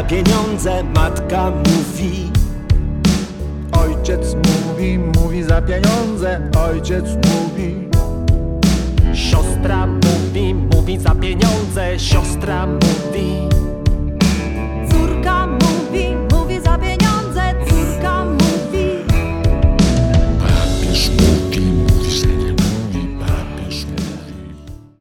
za pieniądze, matka mówi. Ojciec mówi, mówi za pieniądze, ojciec mówi. Siostra mówi, mówi za pieniądze, siostra mówi.